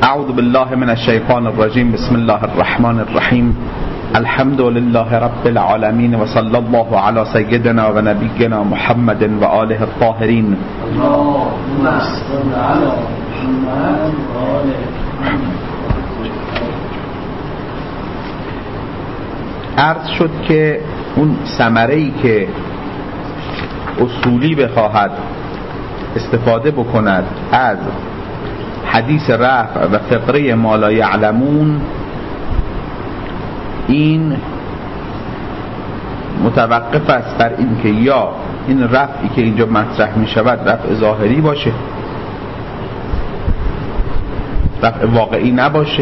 اعوذ بالله من الشیطان الرجیم. بسم الله الرحمن الرحیم. الحمد لله رب العالمین و صلی الله علی سیدنا و نبینا محمد و آله الطاهرین. اللهم صل علی محمد و آله عرض شد که اون ثمره‌ای که اصولی بخواهد استفاده بکند از حدیث رفع و فقره ما لا یعلمون، این متوقف است بر این که یا این رفعی که اینجا مطرح می شود رفع ظاهری باشه، رفع واقعی نباشه،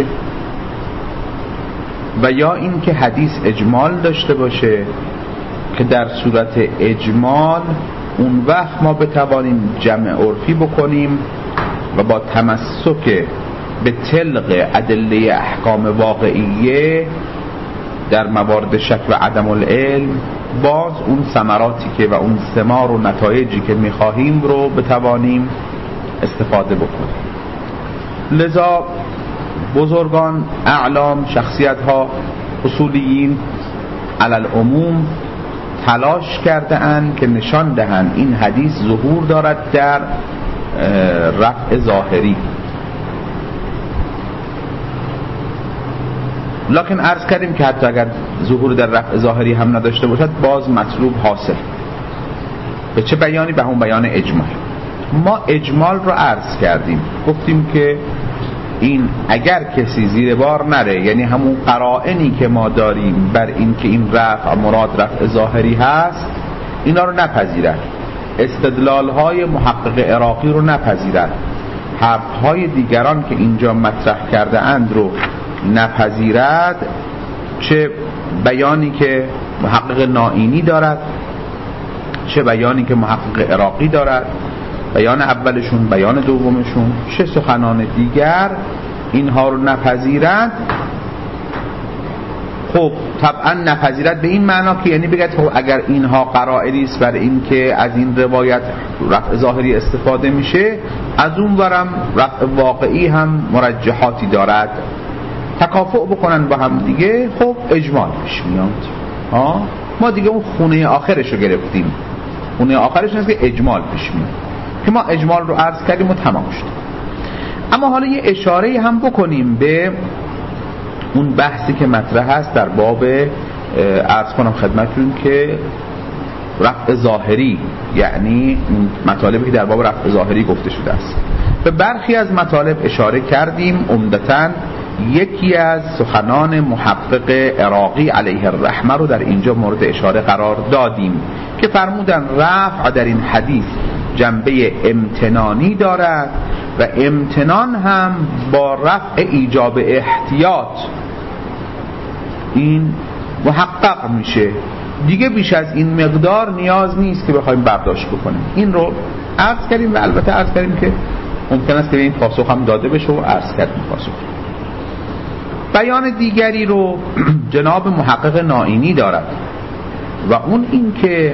و یا این که حدیث اجمال داشته باشه که در صورت اجمال اون وقت ما بتوانیم جمع عرفی بکنیم و با تمسک به طلق ادله احکام واقعیه در موارد شک و عدم العلم باز اون ثمراتی که و اون ثمار و نتایجی که میخواهیم رو بتوانیم استفاده بکنیم. لذا بزرگان، اعلام، شخصیت ها، اصولیین علل عموم تلاش کرده اند که نشان دهند این حدیث ظهور دارد در رفع ظاهری، لکن عرض کردیم که حتی اگر ظهور در رفع ظاهری هم نداشته باشد باز مطلوب حاصل. به چه بیانی؟ به همون بیان اجمال. ما اجمال رو عرض کردیم، گفتیم که این اگر کسی زیر بار نره، یعنی همون قرائنی که ما داریم بر این که این رفع مراد رفع ظاهری هست، اینا رو نپذیرد، استدلال‌های محقق عراقی رو نپذیرد، حرف‌های دیگران که اینجا مطرح کرده اند رو نپذیرد، چه بیانی که محقق نائینی دارد چه بیانی که محقق عراقی دارد، بیان اولشون، بیان دومشون، چه سخنان دیگر، اینها رو نپذیرد. خب طبعا نپذیرد به این معنا که یعنی بگید خب اگر اینها قرائنی است بر این که از این روایت رفع ظاهری استفاده میشه، از اون ورم رفع واقعی هم مرجحاتی دارد، تکافؤ بکنن با هم دیگه، خب اجمال پیش میاد. ما دیگه اون خونه آخرش رو گرفتیم، خونه آخرش هست که اجمال پیش میاد که ما اجمال رو عرض کردیم و تمام شد. اما حالا یه اشاره هم بکنیم به اون بحثی که مطرح هست در باب عرض کنم خدمتتون که رفع ظاهری، یعنی مطالبی که در باب رفع ظاهری گفته شده است. به برخی از مطالب اشاره کردیم، عمدتاً یکی از سخنان محقق عراقی علیه الرحمه رو در اینجا مورد اشاره قرار دادیم که فرمودن رفع در این حدیث جنبه امتنانی دارد و امتنان هم با رفع ایجاب احتیاط این محقق میشه، دیگه بیش از این مقدار نیاز نیست که بخوایم برداشت بکنیم. این رو عرض کردیم و البته عرض کردیم که ممکن است که این پاسخ هم داده بشه و عرض کردیم پاسخ. بیان دیگری رو جناب محقق نائینی دارد و اون این که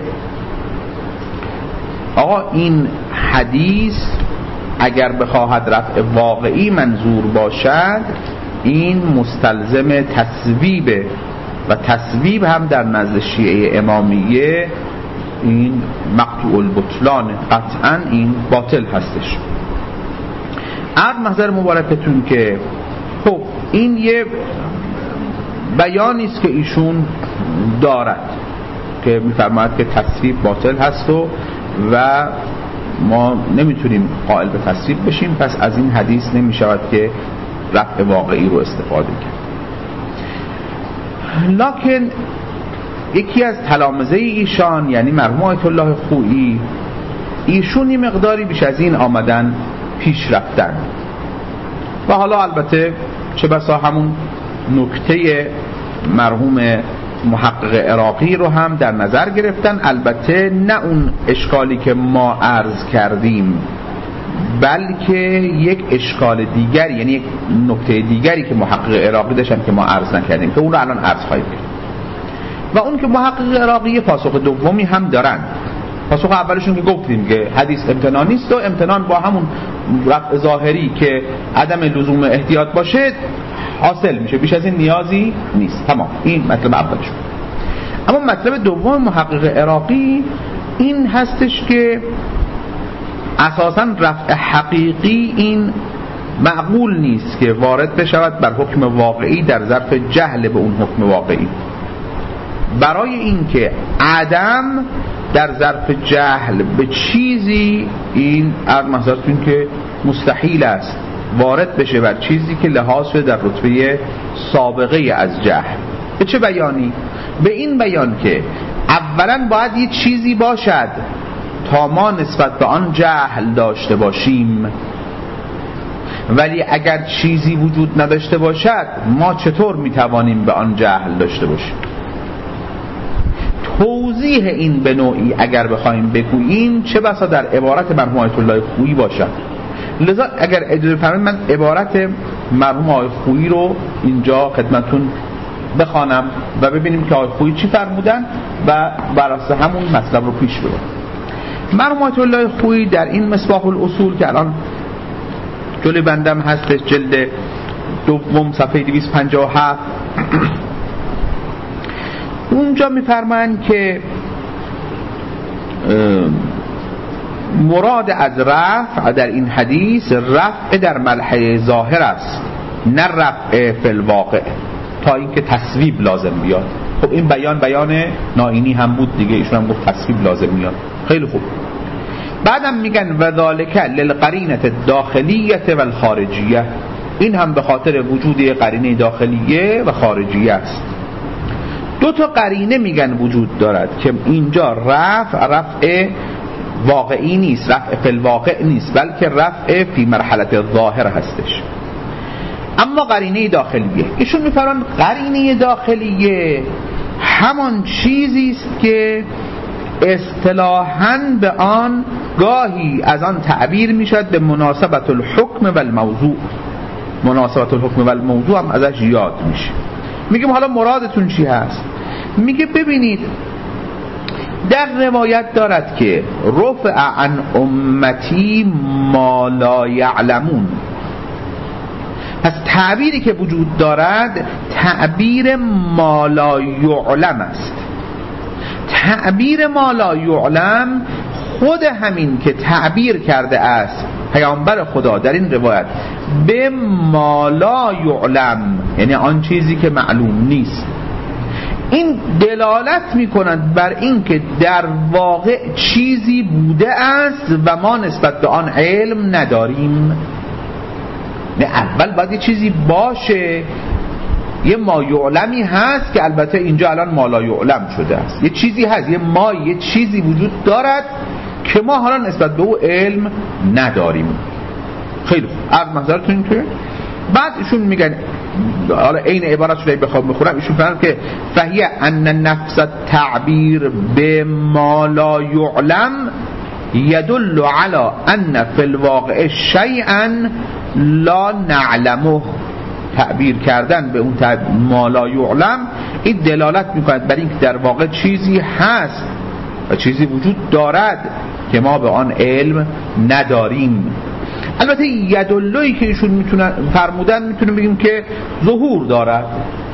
آقا این حدیث اگر بخواهد رفع واقعی منظور باشد این مستلزم تصویبه و تصویب هم در نزد شیعه امامیه این مقطوع البطلان، قطعا این باطل هستش. عرض محضر مبارکتون که خب این یه بیانی است که ایشون دارد که می‌فرماید که تصویب باطل هست و ما نمیتونیم قائل به تصویب بشیم، پس از این حدیث نمیشود که رفع واقعی رو استفاده کرد. لکن یکی از تلامذه ایشان یعنی مرحوم آیت الله خویی، ایشون یه مقداری بیش از این آمدن پیش رفتن و حالا البته چه بسا همون نکته مرحوم محقق عراقی رو هم در نظر گرفتن، البته نه اون اشکالی که ما عرض کردیم بلکه یک اشکال دیگر، یعنی یک نکته دیگری که محقق عراقی داشتن که ما عرض نکردیم که اون رو الان عرض خواهیم کرد. و اون که محقق عراقی پاسخ دومی هم دارن، پاسخ اولشون که گفتیم که حدیث امتنان نیست و امتنان با همون رفع ظاهری که عدم لزوم احتیاط باشه حاصل میشه، بیش از این نیازی نیست. تمام، این مطلب اولشون. اما مطلب دوم محقق عراقی این هستش که اساساً رفع حقیقی این معقول نیست که وارد بشود بر حکم واقعی در ظرف جهل به اون حکم واقعی. برای اینکه عدم در ظرف جهل به چیزی این مثلا که مستحیل است وارد بشه بر چیزی که لحاظ شده در رتبه سابقه از جهل. به چه بیانی؟ به این بیان که اولا باید یه چیزی باشد تا ما نسبت به آن جهل داشته باشیم، ولی اگر چیزی وجود نداشته باشد ما چطور میتوانیم به آن جهل داشته باشیم؟ توضیح این به نوعی اگر بخوایم بگوییم چه بسا در عبارت مرحوم آیت الله خویی باشد. لذا اگر اجازه فرمایید من عبارت مرحوم آیت خویی رو اینجا خدمتتون بخوانم و ببینیم که آیت خویی چی فرمودن و بر اساس همون مطلب رو پیش ببریم. مرحوم آیت الله خویی در این مصباح الاصول که الان جلوی بندم هستش، جلد دوم صفحه 257، اونجا میفرمایند که مراد از رفع در این حدیث رفع در ملحظه ظاهر است، نه رفع فی الواقع، تا اینکه تصویب لازم بیاد. خب این بیان نائینی هم بود دیگه، ایشون هم گفت تصویب لازم میاد. خیلی خوب. بعدم میگن و ذالک للقرینه الداخلیه و الخارجیه، این هم به خاطر وجود قرینه داخلیه و خارجیه است. دو تا قرینه میگن وجود دارد که اینجا رفع واقعی نیست، رفع فی الواقع نیست، بلکه رفع فی مرحله ظاهر هستش. اما قرینه داخلیه، ایشون میفرمان قرینه داخلیه همان چیزی است که اصطلاحاً به آن گاهی از آن تعبیر میشد به مناسبت الحکم و الموضوع. مناسبت الحکم و الموضوع هم ازش یاد میشه. میگم حالا مرادتون چی هست؟ میگه ببینید در روایت دارد که رفع عن امتی ما لا یعلمون. پس تعبیری که وجود دارد تعبیر ما لا یعلم است. تعبیر ما لا یعلم خود همین که تعبیر کرده است پیامبر خدا در این روایت به ما لا یعلم، یعنی آن چیزی که معلوم نیست، این دلالت می‌کند بر این که در واقع چیزی بوده است و ما نسبت به آن علم نداریم. نه اول باید یه چیزی باشه، یه ما یعلمی هست که البته اینجا الان ما لا یعلم شده است. یه چیزی هست، یه چیزی وجود دارد که ما حالا نسبت به او علم نداریم. خیلی خوب، از نظرتون که بعد ایشون میگن حالا این عبارت رو بخوام بخورم، ایشون فرمودن که فهیه ان نفس التعبیر به ما لا یعلم یدل علی ان فی الواقع شیئا لا نعلمه. تعبیر کردن به اون ما لا یعلم این دلالت میکند بر اینکه در واقع چیزی هست و چیزی وجود دارد که ما به آن علم نداریم. البته یدلویی که ایشون میتونن فرمودن میتونیم بگیم که ظهور دارد،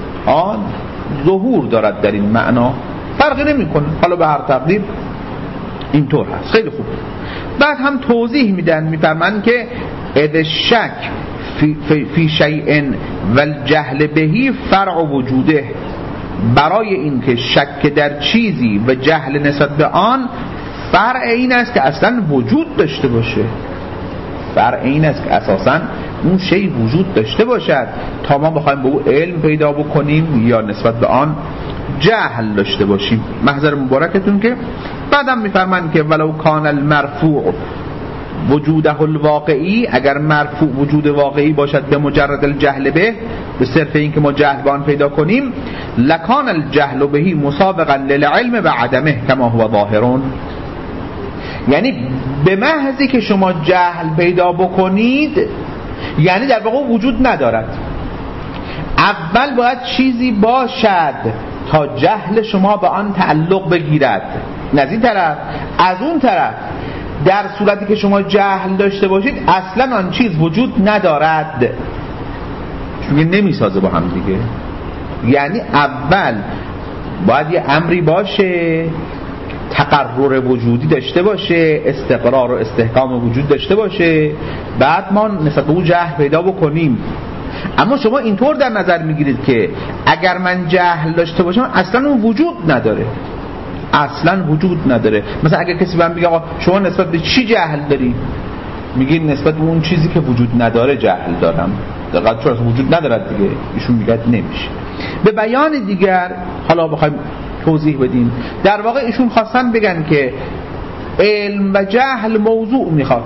ظهور دارد در این معنا، فرقی نمیکنه، حالا به هر تقدیر اینطور هست. خیلی خوب. بعد هم توضیح میدن، میفرمایند که اذ شک فی شیء والجهل بهی فرع وجوده، برای این که شک در چیزی و جهل نسبت به آن فرع این است که اصلا وجود داشته باشه. فرع این است که اساسا اون شی وجود داشته باشد تا ما بخوایم به او علم پیدا بکنیم یا نسبت به آن جهل داشته باشیم. محضر مبارکتون که بعدم میفرمایند که ولو کان المرفوع وجوده الواقعی، اگر مرفوع وجود واقعی باشد به مجرد الجهل به صرف این که ما جهل به آن پیدا کنیم، لکان الجهل بهی مسابقا للعلم و عدمه کما هو ظاهرون. یعنی به محضی که شما جهل پیدا بکنید یعنی در واقع وجود ندارد. اول باید چیزی باشد تا جهل شما به آن تعلق بگیرد. از این طرف. از اون طرف در صورتی که شما جهل داشته باشید اصلا آن چیز وجود ندارد، چون نمیسازه با هم دیگه. یعنی اول باید یه امری باشه، تقرر وجودی داشته باشه، استقرار و استحکام وجود داشته باشه، بعد ما نسبت به اون جهل پیدا بکنیم. اما شما اینطور در نظر میگیرید که اگر من جهل داشته باشم اصلا اون وجود نداره، اصلا وجود نداره. مثلا اگر کسی بهم بگه آقا شما نسبت به چی جهل داری؟ میگی نسبت به اون چیزی که وجود نداره جهل دارم. دقیقاً چون اصلا وجود ندارد دیگه. ایشون میگه نمیشه. به بیان دیگر حالا بخوایم توضیح بدیم، در واقع ایشون خواستن بگن که علم و جهل موضوع میخواد،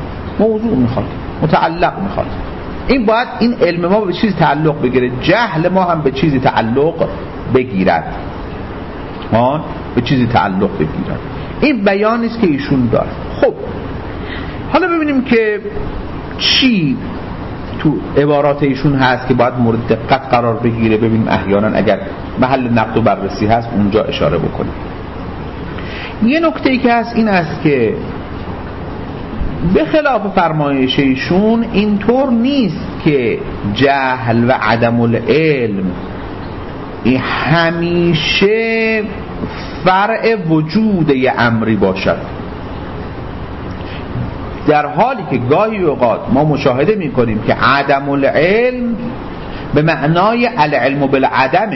متعلق میخواد. این باید این علم ما به چیزی تعلق بگیره، جهل ما هم به چیزی تعلق بگیرد، به چیزی تعلق بگیرد. این بیانی است که ایشون داره. خب حالا ببینیم که چی تو عبارات ایشون هست که باید مورد دقت قرار بگیره. ببینیم احیانا اگر محل نقد و بررسی هست اونجا اشاره بکنیم. یه نکته ای که هست این است که به خلاف فرمایش ایشون اینطور نیست که جهل و عدم العلم همیشه فرع وجود یه امری باشد. در حالی که گاهی اوقات ما مشاهده می‌کنیم که عدم العلم به معنای العلم بالعدمه.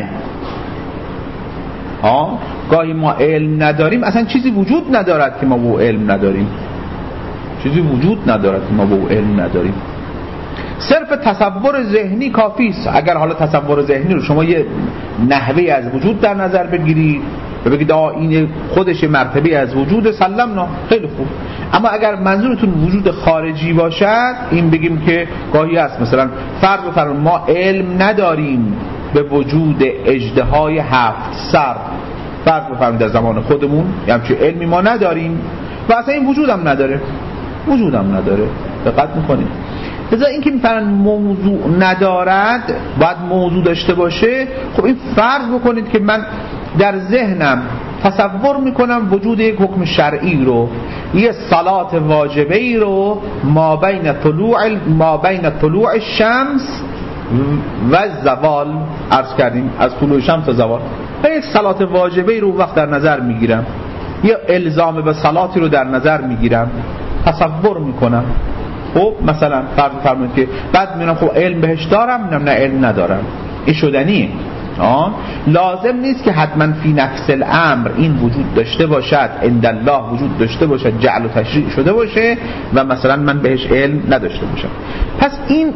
گاهی ما علم نداریم، اصلا چیزی وجود ندارد که ما با علم نداریم، چیزی وجود ندارد که ما با علم نداریم. صرف تصور ذهنی کافی است. اگر حالا تصور ذهنی رو شما یه نحوه از وجود در نظر بگیرید و بگید این خودش مرتبه از وجود، سلمنا، خیلی خوب. اما اگر منظورتون وجود خارجی باشد، این بگیم که گاهی هست مثلا فرض ما علم نداریم به وجود اژدهای 7 سر، فرض بفرمایید در زمان خودمون همچین علمی ما نداریم و اصلا این وجودم نداره. دقت میکنید؟ لذا این که میفرن موضوع ندارد باید موضوع داشته باشه. خب این فرض بکنید که من در ذهنم تصور میکنم وجود یک حکم شرعی رو، یه صلات واجبه ای رو ما بین طلوع الشمس و زوال، عرض کردیم از طلوع شمس تا زوال، یک صلات واجبه ای رو وقت در نظر میگیرم، یه الزام به صلاتی رو در نظر میگیرم، تصور میکنم. خب مثلا فرض فرمایید که بعد میگم خب علم بهش دارم، نه علم ندارم. این شدنیه. لازم نیست که حتما فی نفس الامر این وجود داشته باشد، عند الله وجود داشته باشد، جعل و تشریع شده باشه و مثلا من بهش علم نداشته باشم. پس این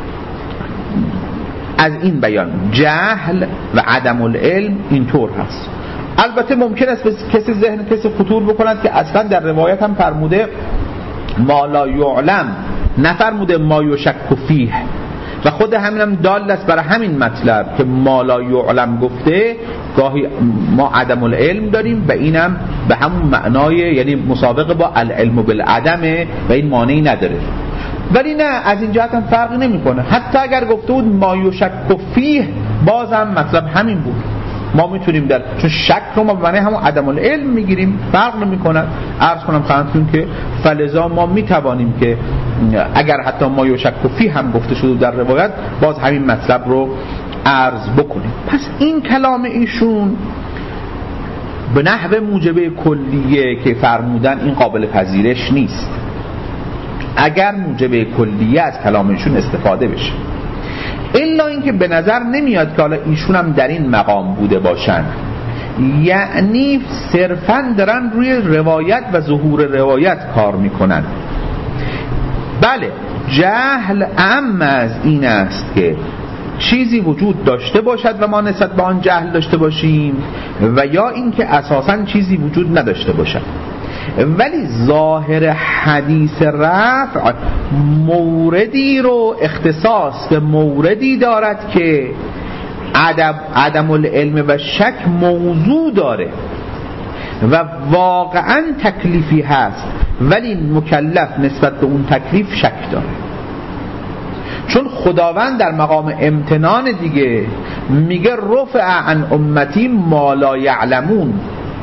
از این بیان جهل و عدم العلم اینطور هست. البته ممکن است کسی ذهن کسی خطور بکند که اصلا در روایت هم فرموده ما لا یعلم، نفرموده ما یشک فیه، و خود همینم دال است برای همین مطلب که ما لا یعلم گفته. گاهی ما عدم العلم داریم و اینم به همون معنای یعنی مسابقه با العلم بالعدمه و این مانعی نداره. ولی نه، از این جهت هم فرقی نمیکنه. حتی اگر گفته بود ما یشک فیه بازم مطلب همین بود. ما میتونیم چون شک رو ما به معنی همون عدم العلم میگیریم، فرق نمیکنه. عرض کنم خدمتتون که فلذا ما میتوانیم که اگر حتی ما یشک فیه هم گفته شده در روایت، باز همین مطلب رو عرض بکنیم. پس این کلام ایشون به نحو موجبه کلیه که فرمودن این قابل پذیرش نیست اگر موجبه کلیه از کلامشون استفاده بشه. الا اینکه به نظر نمیاد که حالا ایشون هم در این مقام بوده باشن، یعنی صرفاً دارن روی روایت و ظهور روایت کار میکنن. بله، جهل اعم از این است که چیزی وجود داشته باشد و ما نسبت به آن جهل داشته باشیم، و یا اینکه اساساً چیزی وجود نداشته باشد. ولی ظاهر حدیث رفع موردی رو اختصاص به موردی دارد که عدم العلم و شک موضوع داره و واقعا تکلیفی هست، ولی مکلف نسبت به اون تکلیف شک داره. چون خداوند در مقام امتنان دیگه میگه رفع عن امتی ما لا یعلمون،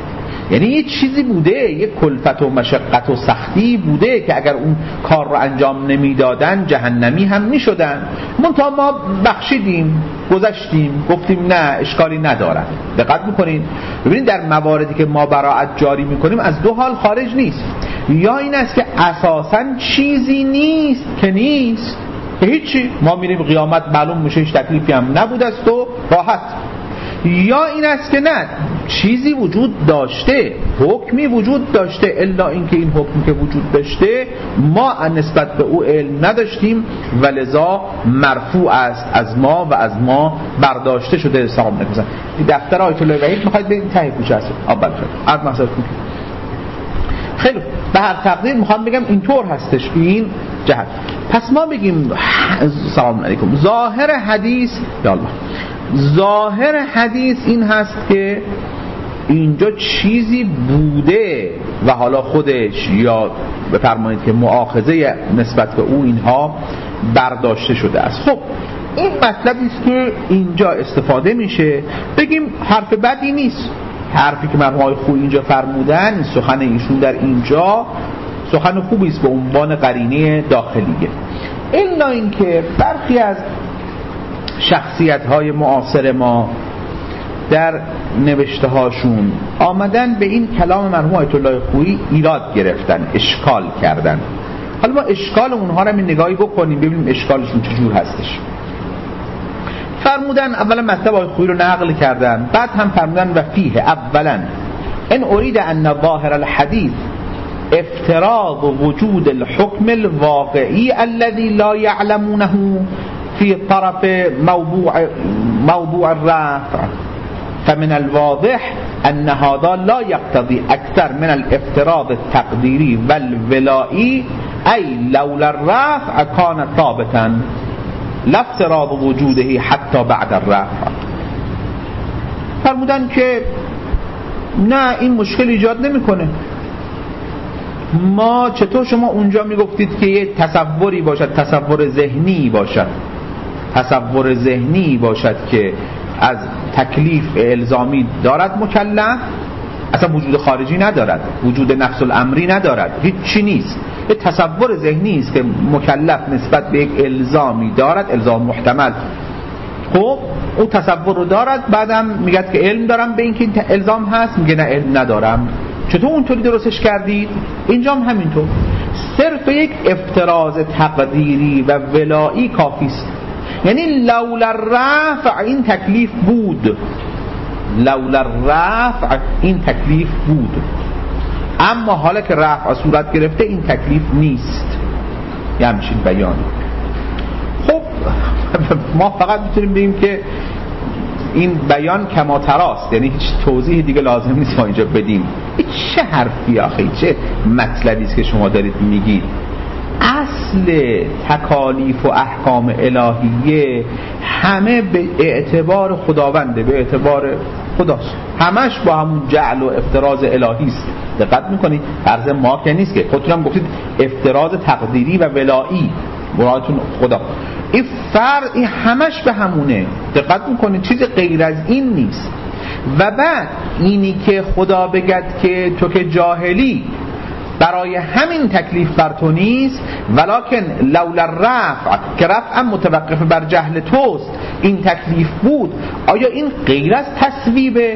یعنی یه چیزی بوده، یه کلفت و مشقت و سختی بوده که اگر اون کار رو انجام نمیدادن جهنمی هم میشدن. منتها ما بخشیدیم، گذشتیم، گفتیم نه اشکالی ندارد. دقت میکنین؟ ببینید در مواردی که ما براءت جاری میکنیم از دو حال خارج نیست. یا این است که اساساً چیزی نیست که نیست، که هیچی، ما میریم قیامت معلوم میشه هیچ تکلیفی هم نبوده است و راحت. یا این است که نه، چیزی وجود داشته، حکمی وجود داشته، الا اینکه این حکمی که وجود داشته ما نسبت به او علم نداشتیم و لذا مرفوع است از ما و از ما برداشته شده. سلام علیکم. دفتر آیت الله وحید میخواید به این ته کوچه است. اول عرض مسئله خیلی به هر تقدیر میخوام بگم اینطور هستش این جهت. پس ما بگیم سلام علیکم، ظاهر حدیث یا الله، ظاهر حدیث این هست که اینجا چیزی بوده و حالا خودش یا بفرمایید که مؤاخذه نسبت به او اینها برداشته شده است. خب این مطلبی است که اینجا استفاده میشه. بگیم حرف بدی نیست، حرفی که مرحوم خویی اینجا فرمودن، سخن ایشون در اینجا سخن خوبی است به عنوان قرینه داخلیه. الا اینکه برخی از شخصیت‌های معاصر ما در نوشته هاشون آمدن به این کلام مرحوم آیت الله خویی ایراد گرفتن، اشکال کردن. حالا ما اشکال اونها رو نگاهی بکنیم ببینیم اشکالشون چجور هستش. فرمودن اولا مطلب آیت خویی رو نقل کردن، بعد هم فرمودن و فیه اولا ان اريد ان ظاهر الحديث افتراض وجود الحكم الواقعي الذي لا يعلمونه في طرف موضوع الرفع فمن الواضح ان هذا لا يقتضي اكثر من الافتراض التقديري والولائي اي لولا الرفع كان ثابتا لا افتراض وجوده حتى بعد الرفع. فرمودن که نه این مشکل ایجاد نمیکنه. ما چطور شما اونجا میگفتید که یه تصوری باشد، تصور ذهنی باشد، تصور ذهنی باشد که از تکلیف الزامی دارد مکلف، اصلا وجود خارجی ندارد، وجود نفس الامری ندارد، هیچ چی نیست، یه تصور ذهنی است که مکلف نسبت به یک الزامی دارد، الزام محتمل. خب اون تصور رو دارد، بعدم میگه که علم دارم به این که این الزام هست، میگه نه علم ندارم. چطور اونطوری درستش کردید؟ اینجا هم همینطور، صرف یک افتراض تقدیری و ولایی کافی است. یعنی لولا الرفع این تکلیف بود، لولا الرفع این تکلیف بود، اما حالا که رفع صورت گرفته این تکلیف نیست. یه همچین بیان. خب ما فقط میتونیم بگیم که این بیان کما تراست، یعنی هیچ توضیح دیگه لازم نیست ما اینجا بدیم. چه حرفی آخه، چه مطلبی است که شما دارید میگید؟ اصل تکالیف و احکام الهیه همه به اعتبار خداونده، به اعتبار خداست، همش با همون جعل و افتراض الهی است. دقت میکنید؟ فرض ما که نیست که خودتون هم گفتید افتراض تقدیری و ولایی، مرادتون خدا. این فرض این همش به همونه. دقت میکنید؟ چیز غیر از این نیست. و بعد اینی که خدا بگد که تو که جاهلی برای همین تکلیف بر تو نیست، ولکن لولا الرفع که رفع متوقف بر جهل توست این تکلیف بود، آیا این غیر از تصویبه؟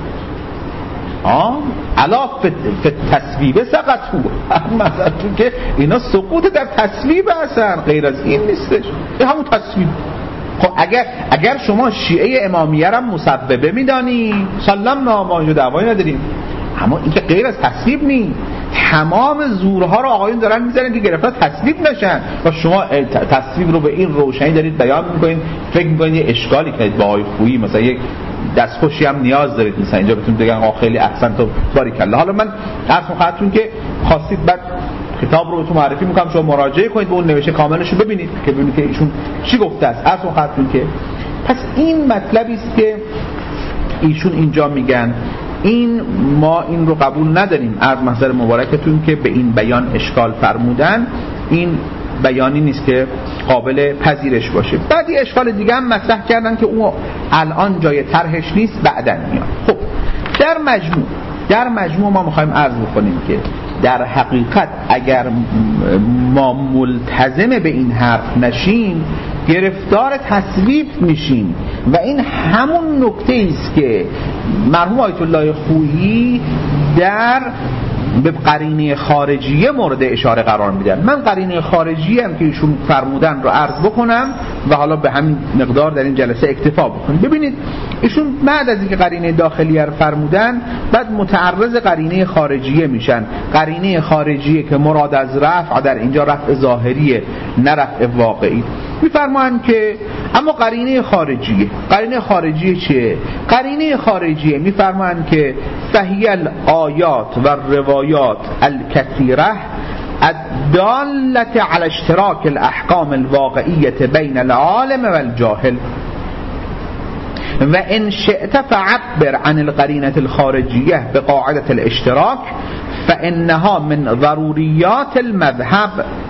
علا فی تصویبه سقطو، مثلا که اینا سقوط در تصویب هستن، غیر از این نیستش، این همون تصویب. خب اگر شما شیعه امامیه را مسببه میدانی سلام ما اینجا دعوایی نداریم، اما این که غیر از تصویب نیست. تمام زورها رو آقایون دارن میزنن که گرفتار تصویب نشن و شما تصویب رو به این روشنی دارید بیان میکنید، فکر میکنید یه اشکالی کنید با آقای خویی، مثلا یک دستخوشی هم نیاز دارید، مثلا اینجا بهتون بگن آقا خیلی احسن تو باریکالله. حالا من عرض می‌خواستم که خواستید بعد کتاب رو بهتون معرفی میکنم، شما مراجعه کنید به اون نوشته کاملش رو ببینید که ببینید که ایشون چی گفته است. عرض می‌خواستم که پس این مطلبی است که ایشون اینجا میگن، این ما این رو قبول نداریم. عرض محضر مبارکتون که به این بیان اشکال فرمودن، این بیانی نیست که قابل پذیرش باشه. بعدی اشکال دیگه هم مطرح کردن که اون الان جای طرحش نیست، بعدن میاد. خب در مجموع در مجموع ما میخوایم عرض بکنیم که در حقیقت اگر ما ملتزم به این حرف نشیم گرفتار تصویف میشیم و این همون نکته است که مرحوم آیت الله خویی در به قرینه خارجیه مورد اشاره قرار میدن. من قرینه خارجیه هم که ایشون فرمودن رو عرض بکنم و حالا به همین مقدار در این جلسه اکتفا بکنیم. ببینید ایشون بعد از اینکه قرینه داخلیه رو فرمودن بعد متعرض قرینه خارجیه میشن. قرینه خارجیه که مراد از رفع در اینجا رفع ظاهریه نه رفع واقعی. میفرمایند که اما قرینه خارجیه چیه؟ قرینه خارجیه میفرمایند که فهی الآیات و روایات الکثیره الدالة على اشتراک الاحکام الواقعیه بین العالم و الجاهل و ان شئت فعبر عن القرینة الخارجیه بقاعدة الاشتراک فانها من ضروریات المذهب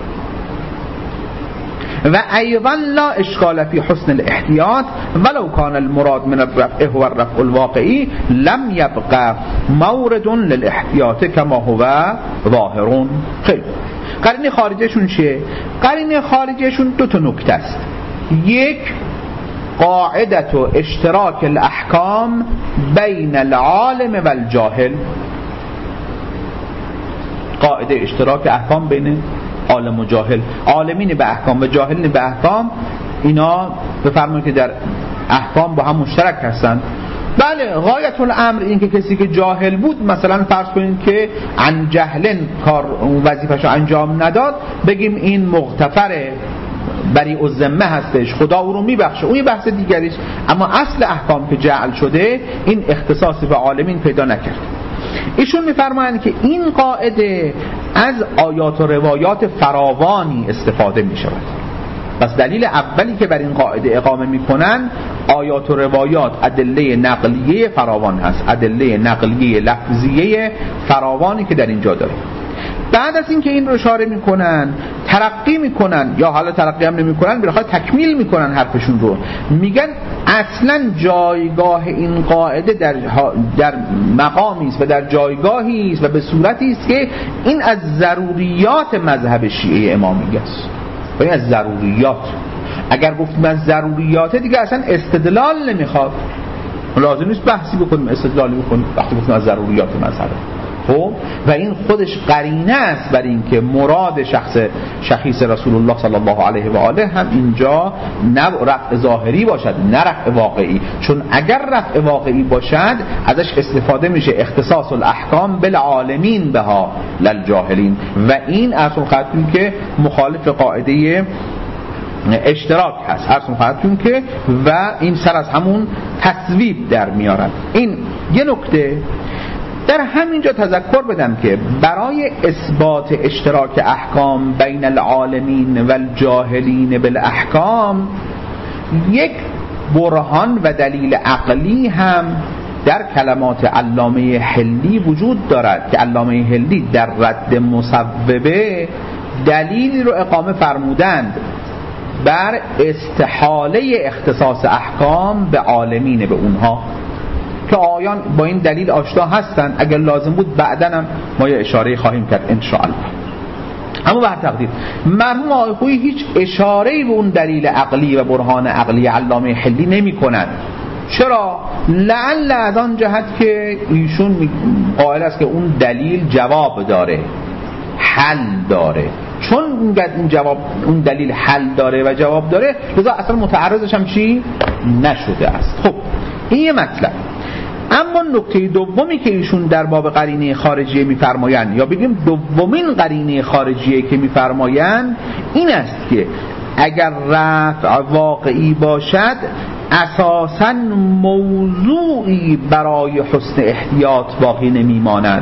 و ایضا لا اشکال فی حسن الاحتیاط ولو کان المراد من الرفع هو الرفع الواقعی لم یبقى مورد للاحتیاط کما هو ظاهرون. خیلی قرینه خارجیشون چیه؟ قرینه خارجیشون دو تا نکته است. یک، قاعدت و اشتراک الاحکام بین العالم و الجاهل، قاعده اشتراک احکام بین عالم و جاهل، عالمین به احکام و جاهلین به احکام، اینا بفرمایید که در احکام با هم مشترک هستند. بله غایت الامر این که کسی که جاهل بود مثلا فرض کنید که عن جهلن کار وظیفه‌شو انجام نداد بگیم این مغتفره بریء الذمه هستش خدا او رو میبخشه، اون یه بحث دیگری است. اما اصل احکام که جعل شده این اختصاصی به عالمین پیدا نکرد. ایشون میفرمایند که این قاعده از آیات و روایات فراوانی استفاده می شود. پس دلیل اولی که بر این قاعده اقامه میکنن آیات و روایات ادله نقلیه فراوان هست، ادله نقلیه لفظیه فراوانی که در اینجا داره. بعد از اینکه این رو اشاره میکنن ترقی میکنن یا حالا ترقی هم نمیکنن بالاخره تکمیل میکنن حرفشون رو، میگن اصلا جایگاه این قاعده در مقامی است و در جایگاهی است و به صورتی است که این از ضروریات مذهب شیعه امامیه است. و این از ضروریات، اگر گفتیم از ضروریات دیگه اصلا استدلال نمیخواد، لازم نیست بحثی بکنیم استدلالی بکنیم وقتی گفتیم از ضروریات مذهب. خب و این خودش قرینه است بر این که مراد شخیص رسول الله صلی الله علیه و آله هم اینجا نه رفع ظاهری باشد نه رفع واقعی، چون اگر رفع واقعی باشد ازش استفاده میشه اختصاص الاحکام بالعالمین بها للجاهلین و این اصلا خاطرین که مخالف قاعده اشتراک هست، ارسم خواهدتون که و این سر از همون تصویب در میارن. این یه نکته. در همینجا تذکر بدم که برای اثبات اشتراک احکام بین العالمین و الجاهلین بالاحکام یک برهان و دلیل عقلی هم در کلمات علامه حلی وجود دارد که علامه حلی در رد مصوبه دلیلی رو اقامه فرمودند بر استحاله اختصاص احکام به عالمین به اونها که آیان با این دلیل آشنا هستند. اگر لازم بود بعداً هم ما یه اشاره خواهیم کرد ان شاء الله. اما به هر تقدیر مرحوم آقای خویی هیچ اشاره‌ای به اون دلیل عقلی و برهان عقلی علامه حلی نمی‌کنند. چرا؟ لعل از آن جهت که ایشون قائل است که اون دلیل جواب داره، حل داره. چون این جواب اون دلیل حل داره و جواب داره لذا اصلا متعرضش هم چی نشده است. خب این یه مطلب. اما نکته دومی که ایشون در باب قرینه خارجیه میفرمایند یا بگیم دومین قرینه خارجیه که میفرمایند این است که اگر رفع واقعی باشد اساساً موضوعی برای حسن احتیاط باقی نمیماند،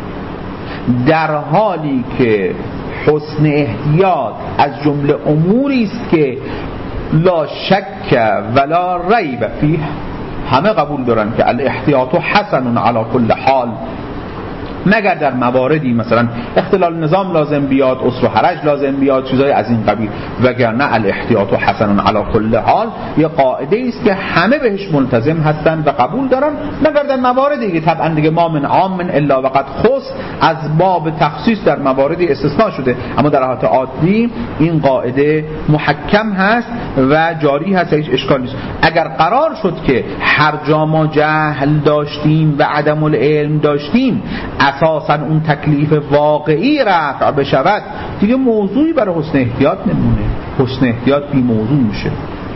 در حالی که حسن احتیاط از جمله اموری است که لا شک ولا ریب فیه، همه قبول دارن که الاحتیاط حسن علی کل حال، مگر در مواردی مثلا اختلال نظام لازم بیاد، اسر و حرج لازم بیاد، چیزای از این قبیل، وگرنه الاحتیاط حسن علی کل حال یه قاعده است که همه بهش ملتزم هستن و قبول دارن، مگر در مواردی که طبعا دیگه ما من عام من الا وقد خص، از باب تخصیص در مواردی استثناء شده، اما در حالت عادی این قاعده محکم هست و جاری هست، هیچ اشکال نیست. اگر قرار شد که هر جا ما جهل داشتیم و عدم العلم داشتیم اساسا اون تکلیف واقعی رفع بشود، دیگه موضوعی برای حسن احتیاط نمونه، حسن احتیاط بی موضوع میشه.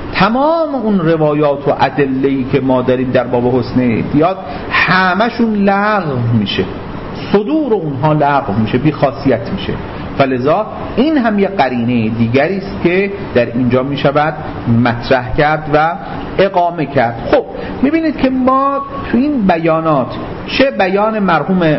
تمام اون روایات و ادله‌ای که ما داریم در باب حسن احتیاط همشون لغو میشه، صدور اونها لغو میشه، بی خاصیت میشه. فلذا این هم یک قرینه دیگری است که در اینجا میشود مطرح کرد و اقامه کرد. خب میبینید که ما تو این بیانات، چه بیان مرحوم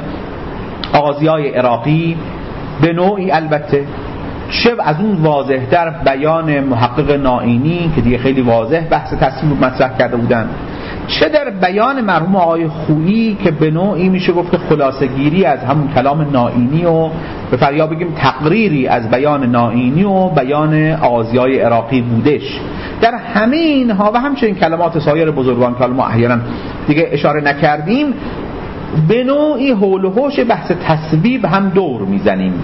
آغازیای عراقی به نوعی البته، چه از اون واضح در بیان محقق نائینی که دیگه خیلی واضح بحث تصویب مطرح کرده بودن، چه در بیان مرحوم آقای خویی که به نوعی میشه گفت خلاصه گیری از همون کلام نائینی و به فریا بگیم تقریری از بیان نائینی و بیان آغازیای عراقی بودش. در همه اینها و همچنین کلمات سایر بزرگان که ما احیانا دیگه اشاره نکردیم، به نوعی حول و حوش بحث تصویب هم دور میزنیم،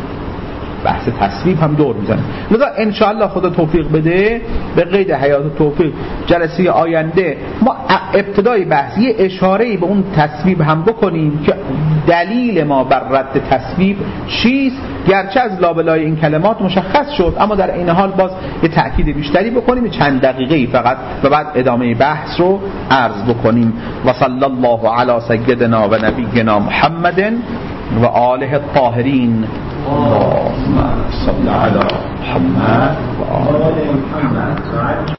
بحث تصویب هم دور میزنه. لذا انشاءالله خدا توفیق بده به قید حیات توفیق جلسه آینده ما ابتدای بحث یه اشاره‌ای به اون تصویب هم بکنیم که دلیل ما بر رد تصویب چیست، گرچه از لابلای این کلمات مشخص شد، اما در این حال باز یه تأکید بیشتری بکنیم، چند دقیقه‌ای فقط، و بعد ادامه بحث رو عرض بکنیم. و صلی الله علی سیدنا و نبینا محمد و آله الطاهرین. اللهم صل على محمد و آل محمد.